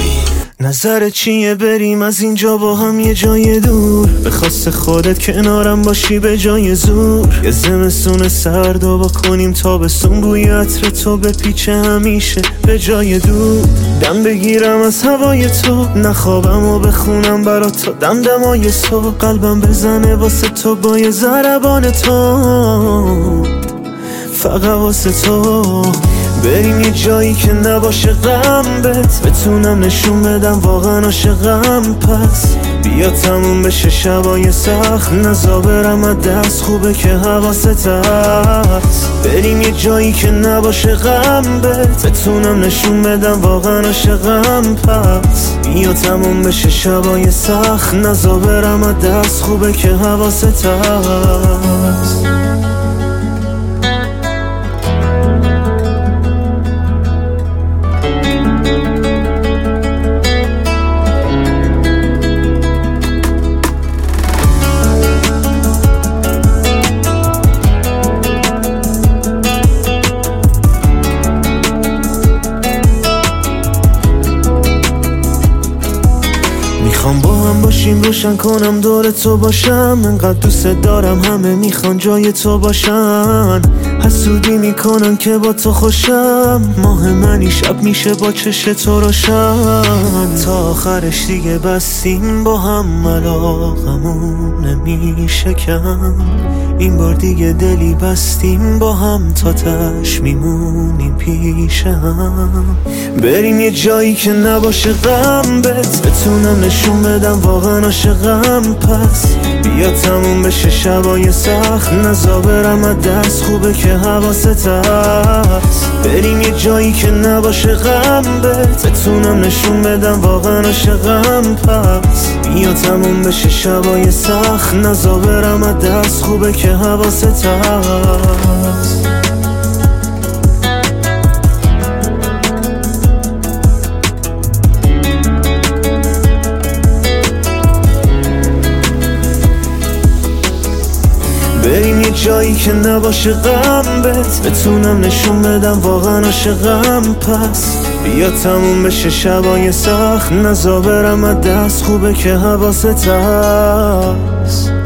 نظر چیه بریم از اینجا با هم یه جای دور؟ به خواست خودت کنارم باشی به جای زور. یه زمستون سرد و با کنیم تابستون، بوی عطر تو به پیچ همیشه به جای دور. دم بگیرم از هوای تو، نخوابم و بخونم برات تو دمدمای صبح. قلبم بزنه واسه تو با یه ضربان تو، فقط واسه تو. بریم یه جایی که نباشه غم بهت، بتونم نشون بدم واقعا عاشقم. پس بیا تموم بشه شبای سخت، نزا برم از دست، خوبه که حواست هست. بریم یه جایی که نباشه غم بهت، بتونم نشون بدم واقعا عاشقم. پس بیا تموم بشه شبای سخت، نزا برم از دست، خوبه که حواست هست. میخوام با هم باشیم، روشن کنم دور تو باشم. انقدر دوست دارم همه میخوان جای تو باشن. حسودی میکنن که با تو خوشم، ماه منی شب میشه با چش تو روشن. تا آخرش دیگه بستیم با هم، علاقمون نمیشه کم. این بار دیگه دلی بستیم با هم، تا تش میمونیم پیش هم. بریم یه جایی که نباشه غم بهت، بتونم نشون بدم واقعا عاشقم. پس بیا تموم بشه شبای سخت، نزا برم از دست، خوبه که حواست هست. بریم یه جایی که نباشه غم بهت، بتونم نشون بدم واقعا عاشقم. پس بیا تموم بشه شبای سخت، نزا برم از دست، خوبه که حواست هست. بریم یه جایی که نباشه غم بهت، بتونم نشون بدم واقعا عاشقم. پس بیا تموم بشه شبای سخت، نزا برم از دست، خوبه که حواست هست.